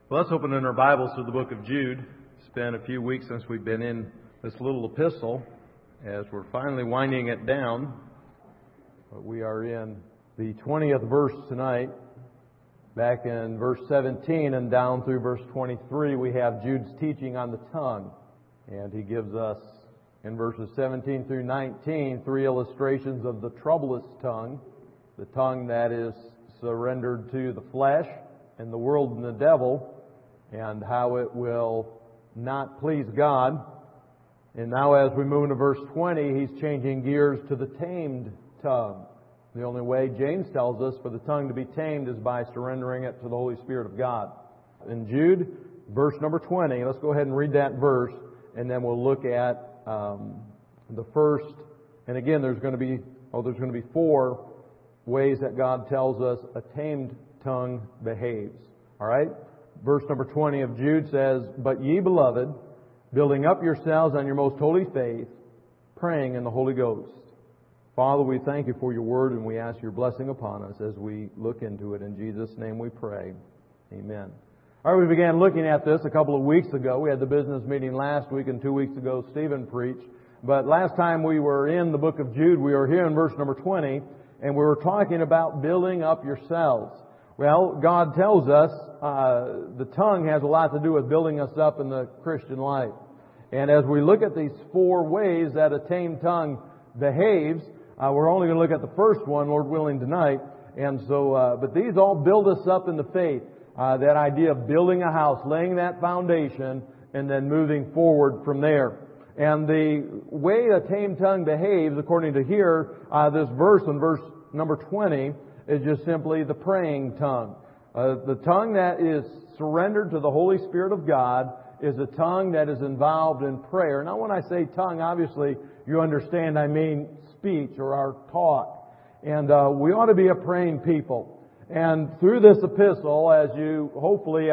Well, let's open in our Bibles to the book of Jude. It's been a few weeks since we've been in this little epistle as we're finally winding it down. But we are in the 20th verse tonight. Back in verse 17 and down through verse 23, we have Jude's teaching on the tongue. And he gives us, in verses 17 through 19, three illustrations of the troublous tongue, the tongue that is surrendered to the flesh and the world and the devil, and how it will not please God. And now as we move into verse 20, he's changing gears to the tamed tongue. The only way, James tells us, for the tongue to be tamed is by surrendering it to the Holy Spirit of God. In Jude, verse number 20, let's go ahead and read that verse, and then we'll look at the first. And again, there's going to be four ways that God tells us a tamed tongue behaves. All right? Verse number 20 of Jude says, "But ye, beloved, building up yourselves on your most holy faith, praying in the Holy Ghost." Father, we thank you for your word, and we ask your blessing upon us as we look into it. In Jesus' name we pray. Amen. All right, we began looking at this a couple of weeks ago. We had the business meeting last week, and 2 weeks ago Stephen preached. But last time we were in the book of Jude, we were here in verse number 20, and we were talking about building up yourselves. Well, God tells us the tongue has a lot to do with building us up in the Christian life. And as we look at these four ways that a tamed tongue behaves, we're only going to look at the first one, Lord willing, tonight. And so, but these all build us up in the faith. That idea of building a house, laying that foundation, and then moving forward from there. And the way a tamed tongue behaves, according to here, this verse in verse number 20, is just simply the praying tongue. The tongue that is surrendered to the Holy Spirit of God is a tongue that is involved in prayer. Now, when I say tongue, obviously you understand I mean speech or our talk. And we ought to be a praying people. And through this epistle, as you hopefully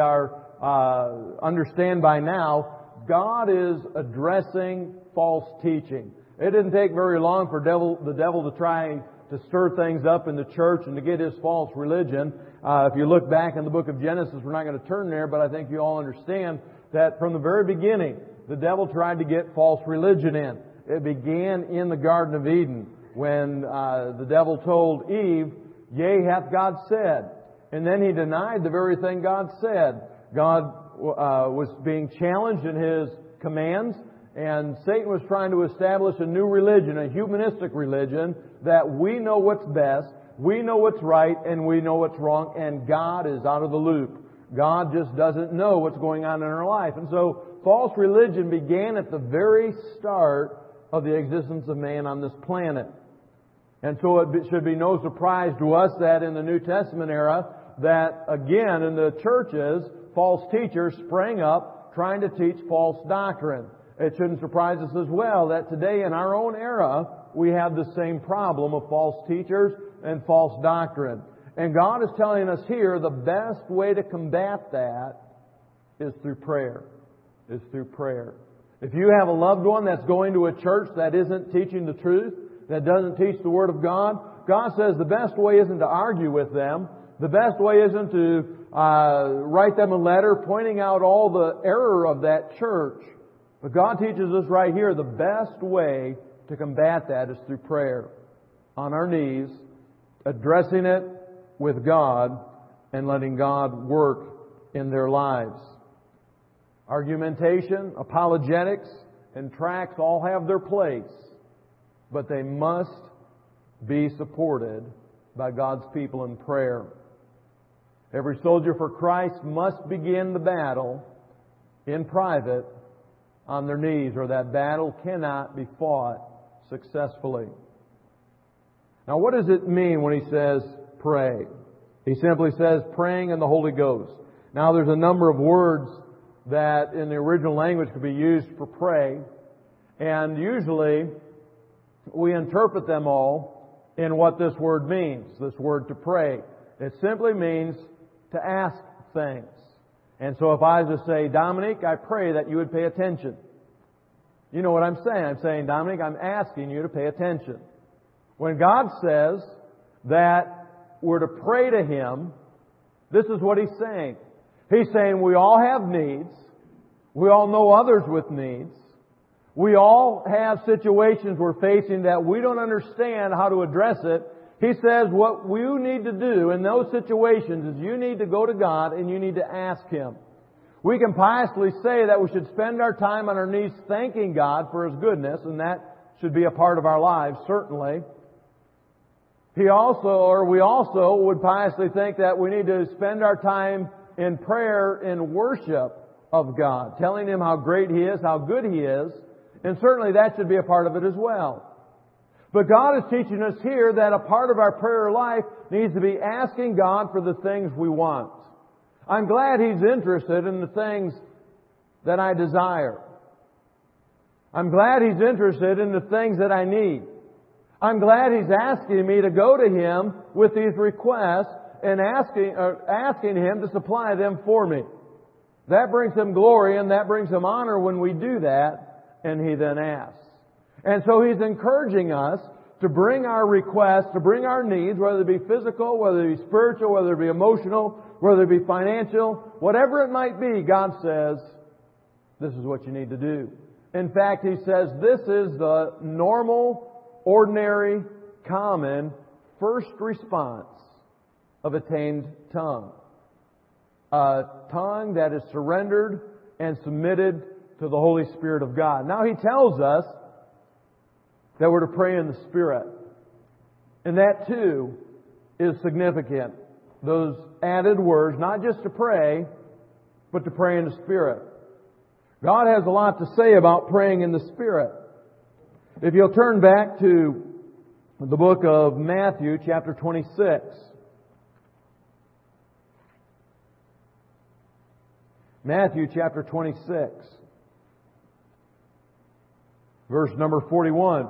understand by now, God is addressing false teaching. It didn't take very long for the devil to try to stir things up in the church and to get his false religion. If you look back in the book of Genesis, we're not going to turn there, but I think you all understand that from the very beginning, the devil tried to get false religion in. It began in the Garden of Eden when the devil told Eve, "Yea, hath God said." And then he denied the very thing God said. God was being challenged in His commands, and Satan was trying to establish a new religion, a humanistic religion, that we know what's best, we know what's right, and we know what's wrong, and God is out of the loop. God just doesn't know what's going on in our life. And so false religion began at the very start of the existence of man on this planet. And so it should be no surprise to us that in the New Testament era, that again in the churches, false teachers sprang up trying to teach false doctrine. It shouldn't surprise us as well that today in our own era, we have the same problem of false teachers and false doctrine. And God is telling us here the best way to combat that is through prayer. Is through prayer. If you have a loved one that's going to a church that isn't teaching the truth, that doesn't teach the Word of God, God says the best way isn't to argue with them. The best way isn't to write them a letter pointing out all the error of that church. But God teaches us right here the best way to combat that is through prayer. On our knees, addressing it with God, and letting God work in their lives. Argumentation, apologetics, and tracts all have their place, but they must be supported by God's people in prayer. Every soldier for Christ must begin the battle in private on their knees, or that battle cannot be fought successfully. Now, what does it mean when he says pray? He simply says praying in the Holy Ghost. Now, there's a number of words that in the original language could be used for pray, and usually we interpret them all in what this word means, this word to pray. It simply means to ask things. And so if I was to say, Dominic, I pray that you would pay attention. You know what I'm saying? I'm saying, Dominic, I'm asking you to pay attention. When God says that we're to pray to Him, this is what He's saying. He's saying we all have needs. We all know others with needs. We all have situations we're facing that we don't understand how to address it. He says what you need to do in those situations is you need to go to God and you need to ask Him. We can piously say that we should spend our time on our knees thanking God for His goodness, and that should be a part of our lives, certainly. We also would piously think that we need to spend our time in prayer and worship of God, telling Him how great He is, how good He is, and certainly that should be a part of it as well. But God is teaching us here that a part of our prayer life needs to be asking God for the things we want. I'm glad He's interested in the things that I desire. I'm glad He's interested in the things that I need. I'm glad He's asking me to go to Him with these requests and asking Him to supply them for me. That brings Him glory and that brings Him honor when we do that, and He then asks. And so He's encouraging us to bring our requests, to bring our needs, whether it be physical, whether it be spiritual, whether it be emotional, whether it be financial, whatever it might be, God says, this is what you need to do. In fact, He says this is the normal, ordinary, common, first response of a tamed tongue. A tongue that is surrendered and submitted to the Holy Spirit of God. Now He tells us that we're to pray in the Spirit. And that too is significant. Those added words, not just to pray, but to pray in the Spirit. God has a lot to say about praying in the Spirit. If you'll turn back to the book of Matthew, chapter 26. Matthew chapter 26. Verse number 41.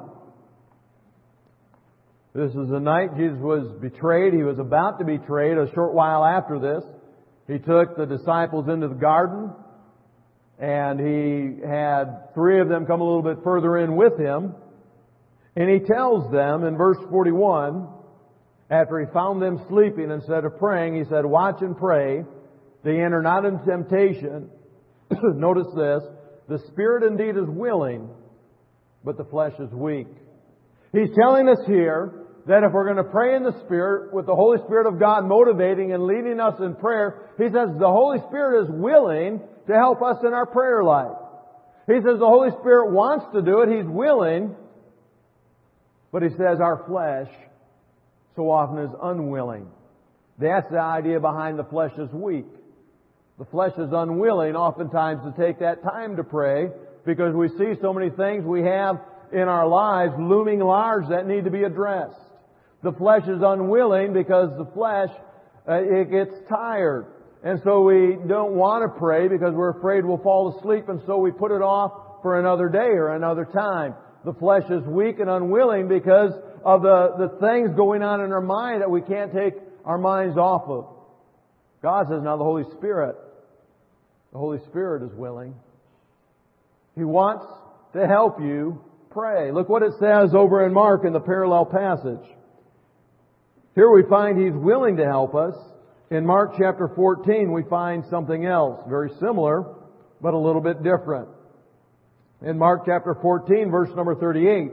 This is the night Jesus was betrayed. He was about to be betrayed. A short while after this, He took the disciples into the garden, and He had 3 of them come a little bit further in with Him. And He tells them in verse 41, after He found them sleeping instead of praying, He said, "Watch and pray. They enter not into temptation." Notice this. "The spirit indeed is willing, but the flesh is weak." He's telling us here that if we're going to pray in the Spirit, with the Holy Spirit of God motivating and leading us in prayer, He says the Holy Spirit is willing to help us in our prayer life. He says the Holy Spirit wants to do it. He's willing. But He says our flesh so often is unwilling. That's the idea behind the flesh is weak. The flesh is unwilling oftentimes to take that time to pray because we see so many things we have in our lives looming large that need to be addressed. The flesh is unwilling because the flesh, it gets tired. And so we don't want to pray because we're afraid we'll fall asleep, and so we put it off for another day or another time. The flesh is weak and unwilling because of the things going on in our mind that we can't take our minds off of. God says, now the Holy Spirit is willing. He wants to help you pray. Look what it says over in Mark in the parallel passage. Here we find He's willing to help us. In Mark chapter 14 we find something else, very similar, but a little bit different. In Mark chapter 14, verse number 38.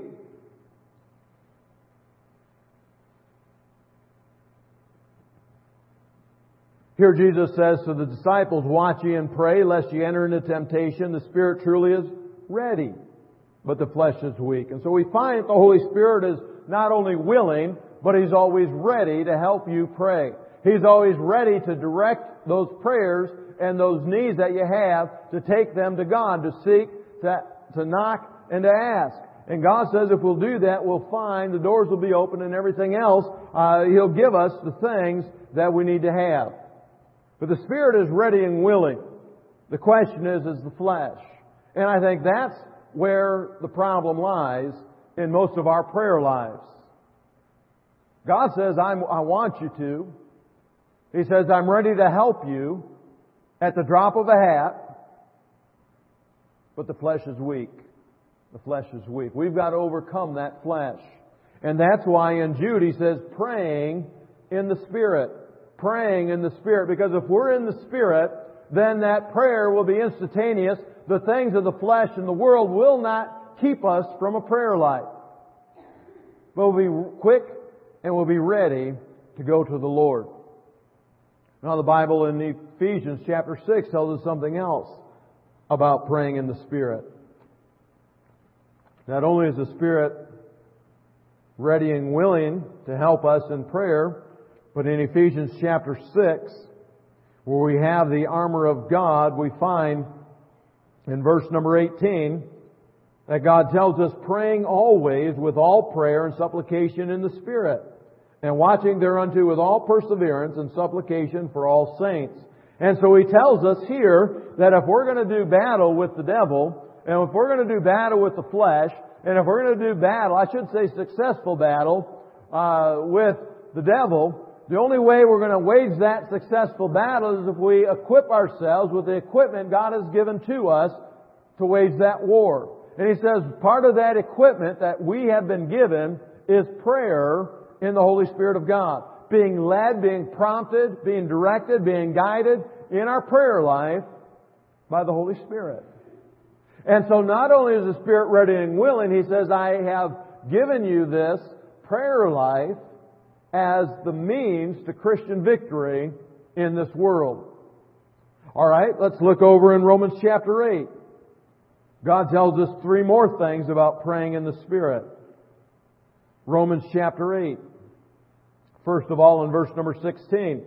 Here Jesus says to the disciples, "Watch ye and pray, lest ye enter into temptation. The Spirit truly is ready, but the flesh is weak." And so we find the Holy Spirit is not only willing, but He's always ready to help you pray. He's always ready to direct those prayers and those needs that you have, to take them to God, to seek, to knock, and to ask. And God says if we'll do that, we'll find the doors will be open and everything else. He'll give us the things that we need to have. But the Spirit is ready and willing. The question is the flesh. And I think that's where the problem lies in most of our prayer lives. God says, I want you to. He says, I'm ready to help you at the drop of a hat. But the flesh is weak. The flesh is weak. We've got to overcome that flesh. And that's why in Jude He says, praying in the Spirit. Praying in the Spirit. Because if we're in the Spirit, then that prayer will be instantaneous. The things of the flesh and the world will not keep us from a prayer life. But we'll be quick and we'll be ready to go to the Lord. Now the Bible in Ephesians chapter 6 tells us something else about praying in the Spirit. Not only is the Spirit ready and willing to help us in prayer, but in Ephesians chapter 6, where we have the armor of God, we find in verse number 18 that God tells us, praying always with all prayer and supplication in the Spirit, and watching thereunto with all perseverance and supplication for all saints. And so He tells us here that if we're going to do battle with the devil, and if we're going to do battle with the flesh, and if we're going to do battle, I should say successful battle, with the devil, the only way we're going to wage that successful battle is if we equip ourselves with the equipment God has given to us to wage that war. And He says part of that equipment that we have been given is prayer in the Holy Spirit of God. Being led, being prompted, being directed, being guided in our prayer life by the Holy Spirit. And so not only is the Spirit ready and willing, He says, I have given you this prayer life as the means to Christian victory in this world. Alright, let's look over in Romans chapter 8. God tells us three more things about praying in the Spirit. Romans chapter 8. First of all, in verse number 16.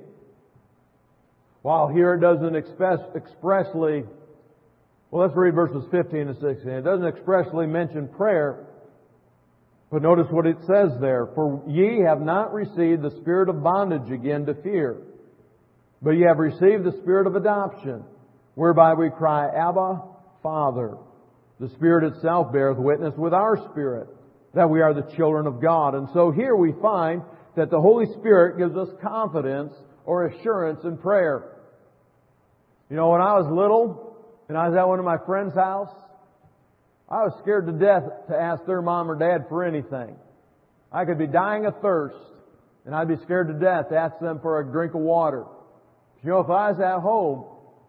While here it doesn't expressly, well, let's read verses 15 and 16. It doesn't expressly mention prayer, but notice what it says there. For ye have not received the spirit of bondage again to fear, but ye have received the spirit of adoption, whereby we cry, Abba, Father. The Spirit itself beareth witness with our spirit that we are the children of God. And so here we find that the Holy Spirit gives us confidence or assurance in prayer. You know, when I was little and I was at one of my friends' house, I was scared to death to ask their mom or dad for anything. I could be dying of thirst and I'd be scared to death to ask them for a drink of water. You know, if I was at home,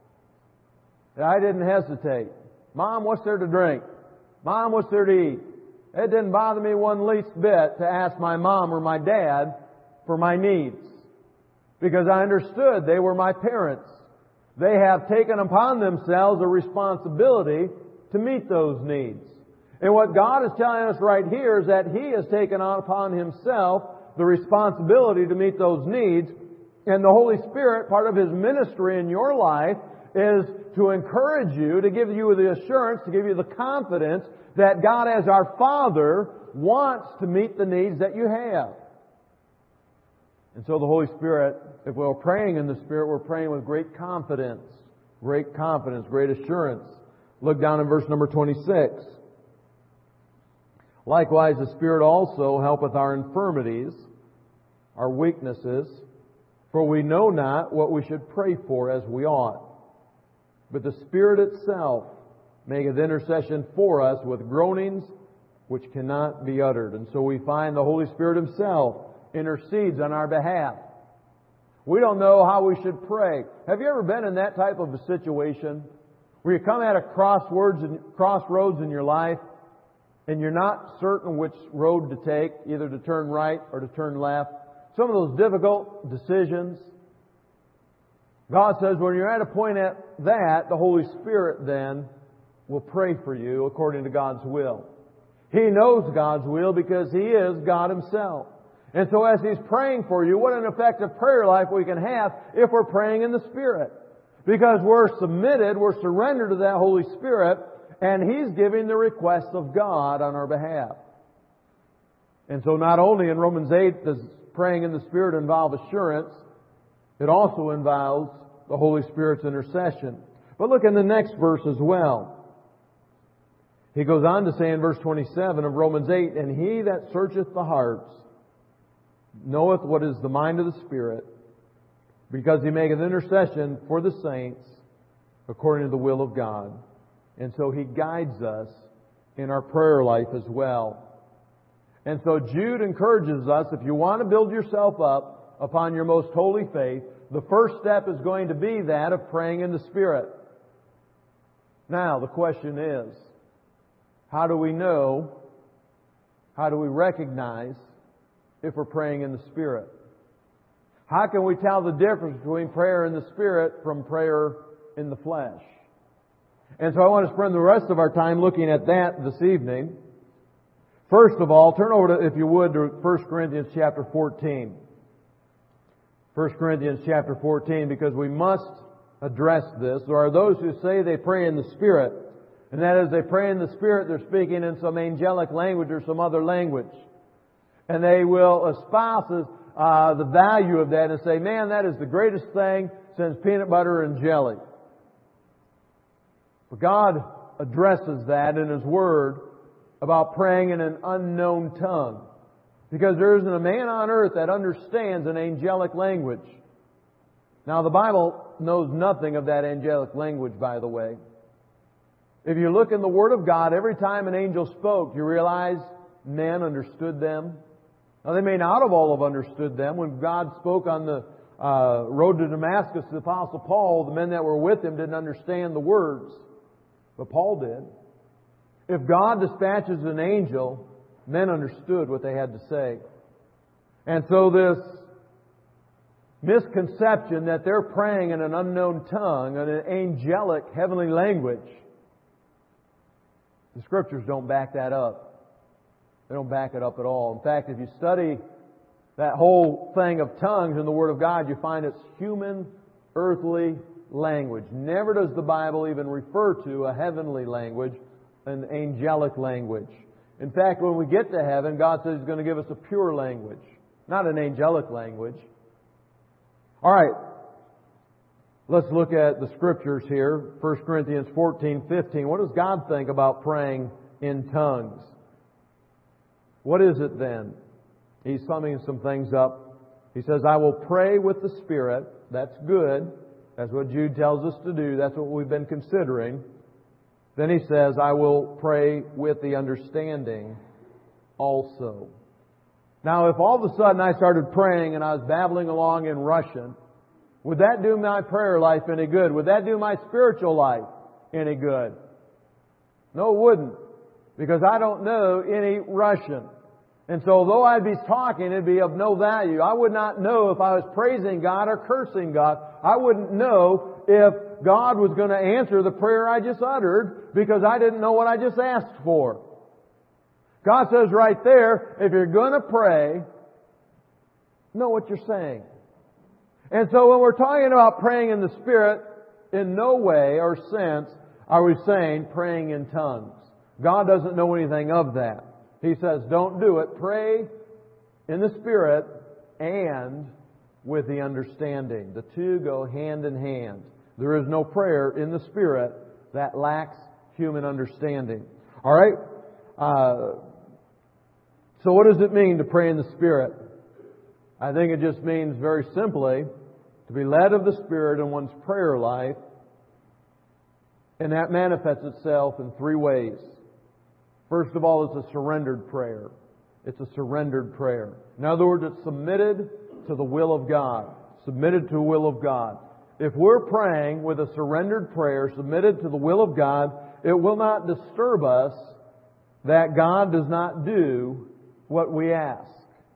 I didn't hesitate. Mom, what's there to drink? Mom, what's there to eat? It didn't bother me one least bit to ask my mom or my dad for my needs, because I understood they were my parents. They have taken upon themselves a responsibility to meet those needs. And what God is telling us right here is that He has taken upon Himself the responsibility to meet those needs. And the Holy Spirit, part of His ministry in your life, is to encourage you, to give you the assurance, to give you the confidence that God as our Father wants to meet the needs that you have. And so the Holy Spirit, if we're praying in the Spirit, we're praying with great confidence, great assurance. Look down in verse number 26. Likewise, the Spirit also helpeth our infirmities, our weaknesses, for we know not what we should pray for as we ought. But the Spirit itself maketh intercession for us with groanings which cannot be uttered. And so we find the Holy Spirit Himself intercedes on our behalf. We don't know how we should pray. Have you ever been in that type of a situation where you come at a crossroads in your life and you're not certain which road to take, either to turn right or to turn left? Some of those difficult decisions. God says when you're at a point at that, the Holy Spirit then will pray for you according to God's will. He knows God's will because He is God Himself. And so as He's praying for you, what an effective prayer life we can have if we're praying in the Spirit. Because we're submitted, we're surrendered to that Holy Spirit, and He's giving the requests of God on our behalf. And so not only in Romans 8 does praying in the Spirit involve assurance, it also involves the Holy Spirit's intercession. But look in the next verse as well. He goes on to say in verse 27 of Romans 8, And He that searcheth the hearts knoweth what is the mind of the Spirit, because He maketh intercession for the saints according to the will of God. And so He guides us in our prayer life as well. And so Jude encourages us, if you want to build yourself up upon your most holy faith, the first step is going to be that of praying in the Spirit. Now, the question is, how do we know, how do we recognize if we're praying in the Spirit? How can we tell the difference between prayer in the Spirit from prayer in the flesh? And so I want to spend the rest of our time looking at that this evening. First of all, turn over to, if you would, to 1 Corinthians chapter 14. 1 Corinthians chapter 14, because we must address this. There are those who say they pray in the Spirit, and that is, they pray in the Spirit, they're speaking in some angelic language or some other language. And they will espouse the value of that and say, man, that is the greatest thing since peanut butter and jelly. But God addresses that in His Word about praying in an unknown tongue. Because there isn't a man on earth that understands an angelic language. Now, the Bible knows nothing of that angelic language, by the way. If you look in the Word of God, every time an angel spoke, you realize men understood them. Now, they may not have all have understood them. When God spoke on the road to Damascus to the Apostle Paul, the men that were with him didn't understand the words. But Paul did. If God dispatches an angel, men understood what they had to say. And so this misconception that they're praying in an unknown tongue, in an angelic heavenly language, the Scriptures don't back that up. They don't back it up at all. In fact, if you study that whole thing of tongues in the Word of God, you find it's human, earthly language. Never does the Bible even refer to a heavenly language, an angelic language. In fact, when we get to heaven, God says He's going to give us a pure language, not an angelic language. All right. Let's look at the Scriptures here. 1 Corinthians 14:15. What does God think about praying in tongues? What is it then? He's summing some things up. He says, I will pray with the Spirit. That's good. That's what Jude tells us to do. That's what we've been considering. Then he says, I will pray with the understanding also. Now, if all of a sudden I started praying and I was babbling along in Russian, would that do my prayer life any good? Would that do my spiritual life any good? No, it wouldn't. Because I don't know any Russian. And so though I'd be talking, it'd be of no value. I would not know if I was praising God or cursing God. I wouldn't know if God was going to answer the prayer I just uttered because I didn't know what I just asked for. God says right there, if you're going to pray, know what you're saying. And so when we're talking about praying in the Spirit, in no way or sense are we saying praying in tongues. God doesn't know anything of that. He says, don't do it. Pray in the Spirit and with the understanding. The two go hand in hand. There is no prayer in the Spirit that lacks human understanding. All right? So what does it mean to pray in the Spirit? I think it just means very simply to be led of the Spirit in one's prayer life. And that manifests itself in three ways. First of all, it's a surrendered prayer. It's a surrendered prayer. In other words, it's submitted to the will of God. Submitted to the will of God. If we're praying with a surrendered prayer, submitted to the will of God, it will not disturb us that God does not do what we ask.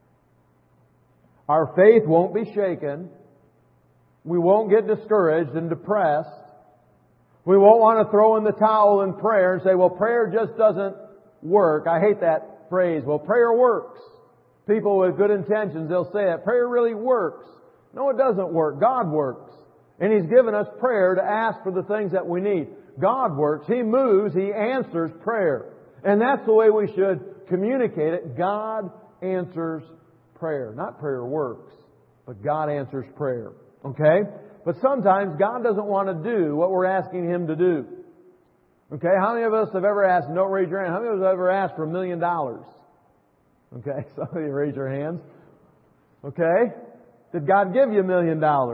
Our faith won't be shaken. We won't get discouraged and depressed. We won't want to throw in the towel in prayer and say, well, prayer just doesn't work. I hate that phrase. Well, prayer works. People with good intentions, they'll say that. Prayer really works. No, it doesn't work. God works. And He's given us prayer to ask for the things that we need. God works. He moves. He answers prayer. And that's the way we should communicate it. God answers prayer. Not prayer works, but God answers prayer. Okay? But sometimes God doesn't want to do what we're asking Him to do. Okay? How many of us have ever asked, don't raise your hand, how many of us have ever asked for $1 million? Okay? Some of you raise your hands. Okay? Did God give you $1 million?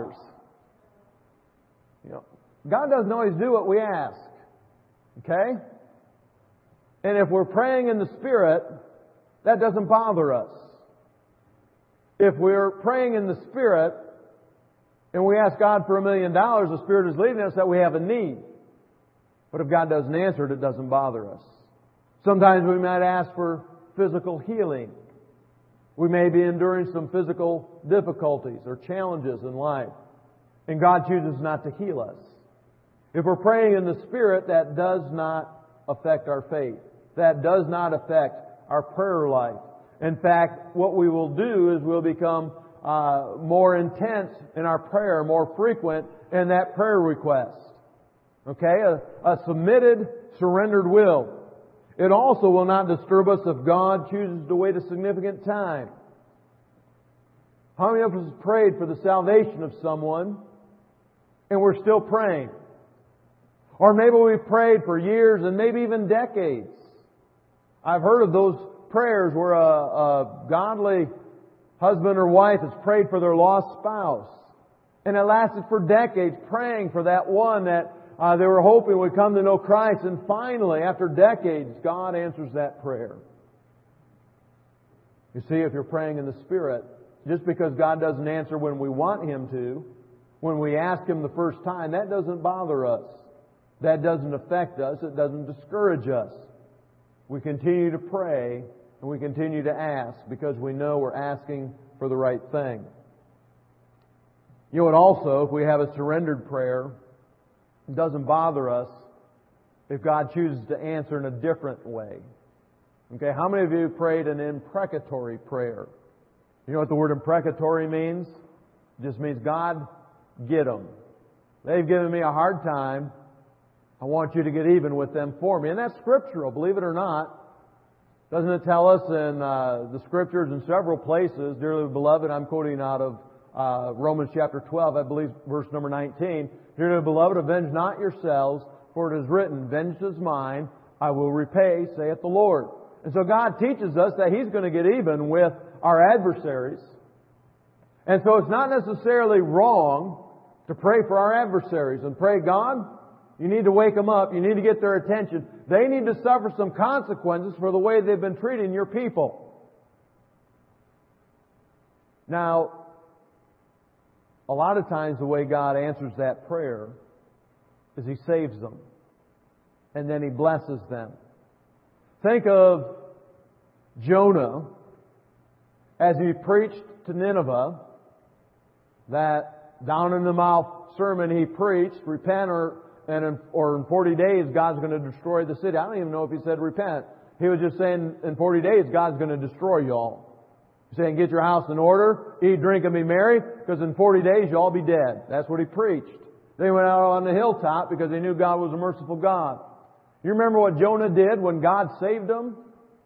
You know, God doesn't always do what we ask. Okay? And if we're praying in the Spirit, that doesn't bother us. If we're praying in the Spirit, and we ask God for $1 million, the Spirit is leading us that we have a need. But if God doesn't answer it, it doesn't bother us. Sometimes we might ask for physical healing. We may be enduring some physical difficulties or challenges in life, and God chooses not to heal us. If we're praying in the Spirit, that does not affect our faith. That does not affect our prayer life. In fact, what we will do is we'll become more intense in our prayer, more frequent in that prayer request. Okay? A submitted, surrendered will. It also will not disturb us if God chooses to wait a significant time. How many of us have prayed for the salvation of someone and we're still praying? Or maybe we've prayed for years and maybe even decades. I've heard of those prayers where a godly husband or wife has prayed for their lost spouse. And it lasted for decades, praying for that one that they were hoping would come to know Christ. And finally, after decades, God answers that prayer. You see, if you're praying in the Spirit, just because God doesn't answer when we want Him to, when we ask Him the first time, that doesn't bother us. That doesn't affect us. It doesn't discourage us. We continue to pray and we continue to ask because we know we're asking for the right thing. You know, and also, if we have a surrendered prayer, it doesn't bother us if God chooses to answer in a different way. Okay, how many of you prayed an imprecatory prayer? You know what the word imprecatory means? It just means, God, get them. They've given me a hard time. I want you to get even with them for me. And that's scriptural, believe it or not. Doesn't it tell us in the Scriptures in several places, dearly beloved, I'm quoting out of Romans chapter 12, I believe verse number 19. Dearly beloved, avenge not yourselves, for it is written, vengeance is mine, I will repay, saith the Lord. And so God teaches us that He's going to get even with our adversaries. And so it's not necessarily wrong to pray for our adversaries and pray, God, you need to wake them up. You need to get their attention. They need to suffer some consequences for the way they've been treating your people. Now, a lot of times the way God answers that prayer is He saves them. And then He blesses them. Think of Jonah as he preached to Nineveh, that down in the mouth sermon he preached, repent or in 40 days God's going to destroy the city. I don't even know if he said repent. He was just saying in 40 days God's going to destroy you all. He's saying get your house in order, eat, drink, and be merry, because in 40 days you'll all be dead. That's what he preached. Then he went out on the hilltop because he knew God was a merciful God. You remember what Jonah did when God saved him?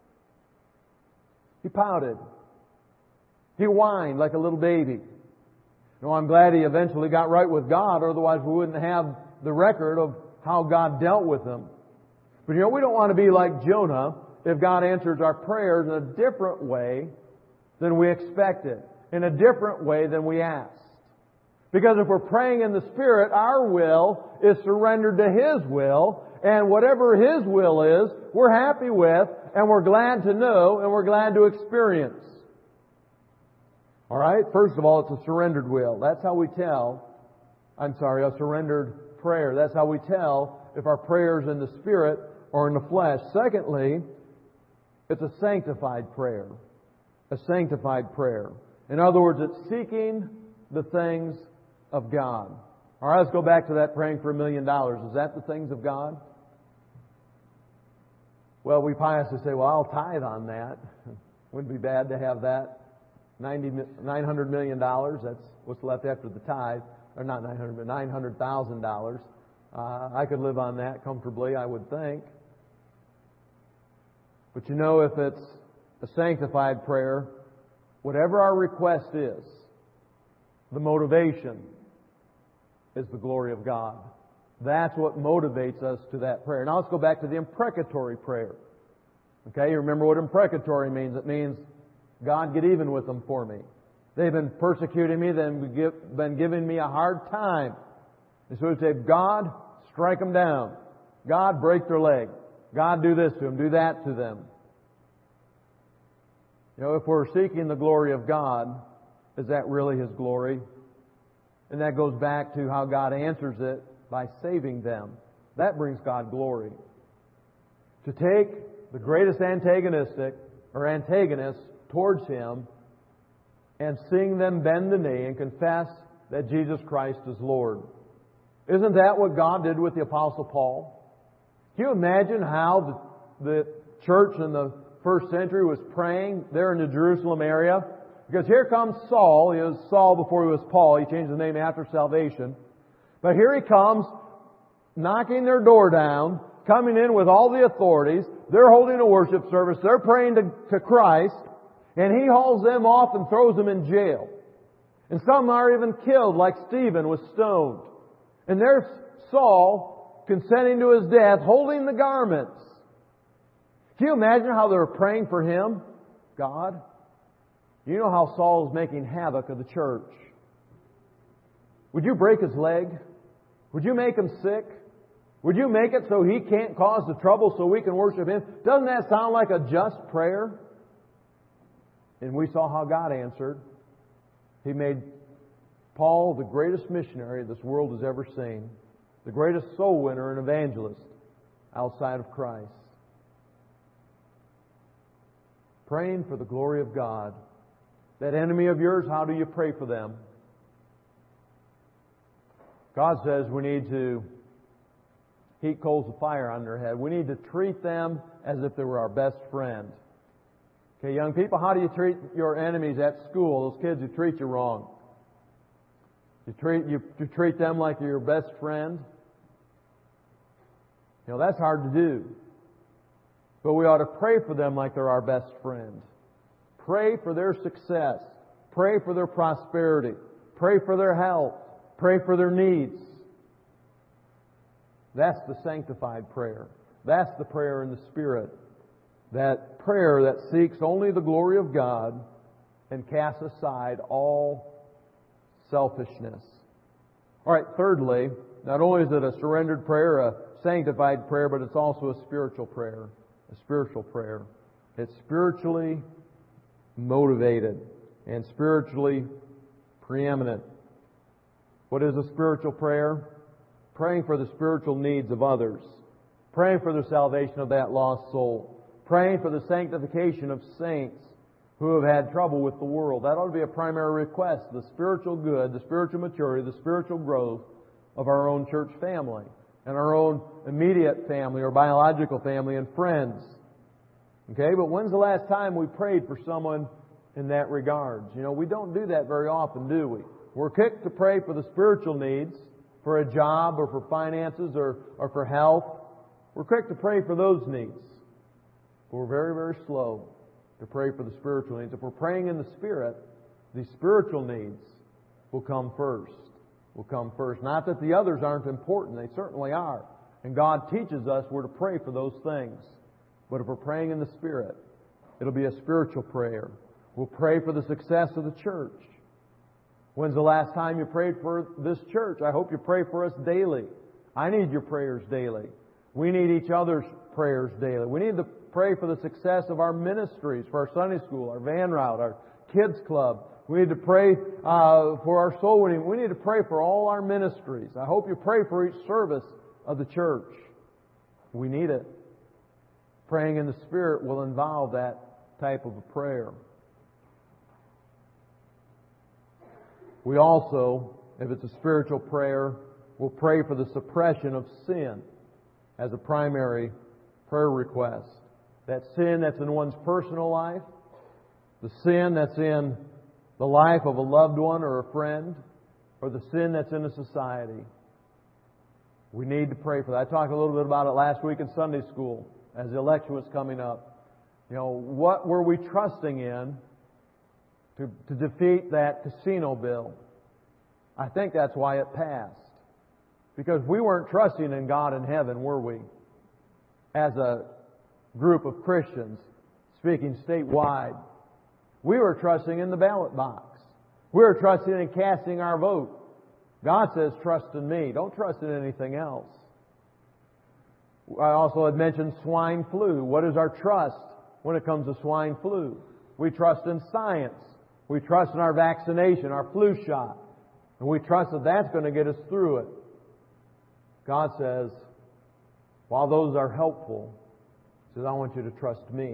He pouted. He whined like a little baby. No, I'm glad he eventually got right with God, otherwise we wouldn't have the record of how God dealt with him. But you know, we don't want to be like Jonah if God answers our prayers in a different way than we expected, in a different way than we asked. Because if we're praying in the Spirit, our will is surrendered to His will, and whatever His will is, we're happy with, and we're glad to know, and we're glad to experience. All right? First of all, it's a surrendered will. That's how we tell, a surrendered prayer. That's how we tell if our prayer is in the Spirit or in the flesh. Secondly, it's a sanctified prayer. A sanctified prayer. In other words, it's seeking the things of God. All right, let's go back to that praying for $1 million. Is that the things of God? Well, we piously say, well, I'll tithe on that. Wouldn't be bad to have that. $900 million, that's what's left after the tithe. Or not 900, but $900,000. I could live on that comfortably, I would think. But you know, if it's a sanctified prayer, whatever our request is, the motivation is the glory of God. That's what motivates us to that prayer. Now let's go back to the imprecatory prayer. Okay, you remember what imprecatory means. It means, God, get even with them for me. They've been persecuting me. They've been giving me a hard time. And so we say, God, strike them down. God, break their leg. God, do this to them. Do that to them. You know, if we're seeking the glory of God, is that really His glory? And that goes back to how God answers it by saving them. That brings God glory. To take the greatest antagonist towards Him and seeing them bend the knee and confess that Jesus Christ is Lord. Isn't that what God did with the Apostle Paul? Can you imagine how the church in the first century was praying there in the Jerusalem area? Because here comes Saul. He was Saul before he was Paul. He changed his name after salvation. But here he comes, knocking their door down, coming in with all the authorities. They're holding a worship service. They're praying to Christ. And he hauls them off and throws them in jail. And some are even killed, like Stephen was stoned. And there's Saul consenting to his death, holding the garments. Can you imagine how they were praying for him? God, you know how Saul is making havoc of the church. Would you break his leg? Would you make him sick? Would you make it so he can't cause the trouble so we can worship him? Doesn't that sound like a just prayer? And we saw how God answered. He made Paul the greatest missionary this world has ever seen. The greatest soul winner and evangelist outside of Christ. Praying for the glory of God. That enemy of yours, how do you pray for them? God says we need to heap coals of fire on their head. We need to treat them as if they were our best friend. Okay, young people, how do you treat your enemies at school? Those kids who treat you wrong. You treat them like you're your best friend. You know, that's hard to do. But we ought to pray for them like they're our best friend. Pray for their success. Pray for their prosperity. Pray for their health. Pray for their needs. That's the sanctified prayer. That's the prayer in the Spirit. That prayer that seeks only the glory of God and casts aside all selfishness. All right, thirdly, not only is it a surrendered prayer, a sanctified prayer, but it's also a spiritual prayer. A spiritual prayer. It's spiritually motivated and spiritually preeminent. What is a spiritual prayer? Praying for the spiritual needs of others. Praying for the salvation of that lost soul. Praying for the sanctification of saints who have had trouble with the world. That ought to be a primary request. The spiritual good, the spiritual maturity, the spiritual growth of our own church family and our own immediate family or biological family and friends. Okay, but when's the last time we prayed for someone in that regard? You know, we don't do that very often, do we? We're quick to pray for the spiritual needs, for a job or for finances or for health. We're quick to pray for those needs. But we're very, very slow to pray for the spiritual needs. If we're praying in the Spirit, the spiritual needs will come first. Will come first. Not that the others aren't important. They certainly are. And God teaches us we're to pray for those things. But if we're praying in the Spirit, it'll be a spiritual prayer. We'll pray for the success of the church. When's the last time you prayed for this church? I hope you pray for us daily. I need your prayers daily. We need each other's prayers daily. We need to pray for the success of our ministries, for our Sunday school, our van route, our kids club. We need to pray for our soul winning. We need to pray for all our ministries. I hope you pray for each service of the church. We need it. Praying in the Spirit will involve that type of a prayer. We also, if it's a spiritual prayer, will pray for the suppression of sin as a primary prayer request. That sin that's in one's personal life, the sin that's in the life of a loved one or a friend, or the sin that's in a society. We need to pray for that. I talked a little bit about it last week in Sunday school as the election was coming up. You know, what were we trusting in to defeat that casino bill? I think that's why it passed. Because we weren't trusting in God in heaven, were we? As a group of Christians, speaking statewide. We were trusting in the ballot box. We were trusting in casting our vote. God says, trust in me. Don't trust in anything else. I also had mentioned swine flu. What is our trust when it comes to swine flu? We trust in science. We trust in our vaccination, our flu shot. And we trust that that's going to get us through it. God says, while those are helpful, He says, I want you to trust me.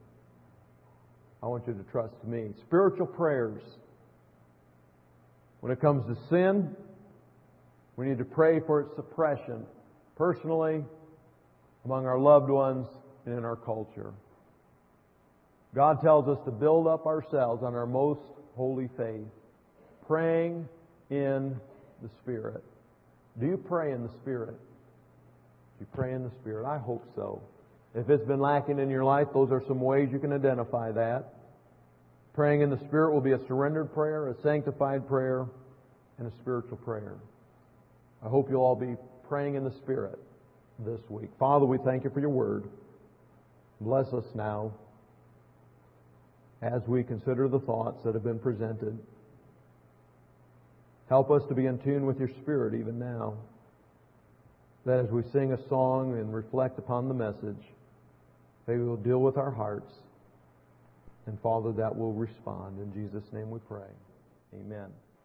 I want you to trust me. Spiritual prayers. When it comes to sin, we need to pray for its suppression, personally, among our loved ones, and in our culture. God tells us to build up ourselves on our most holy faith, praying in the Spirit. Do you pray in the Spirit? Do you pray in the Spirit? I hope so. If it's been lacking in your life, those are some ways you can identify that. Praying in the Spirit will be a surrendered prayer, a sanctified prayer, and a spiritual prayer. I hope you'll all be praying in the Spirit this week. Father, we thank You for Your Word. Bless us now as we consider the thoughts that have been presented. Help us to be in tune with Your Spirit even now. That as we sing a song and reflect upon the message, they will deal with our hearts. And Father, that will respond. In Jesus' name we pray. Amen.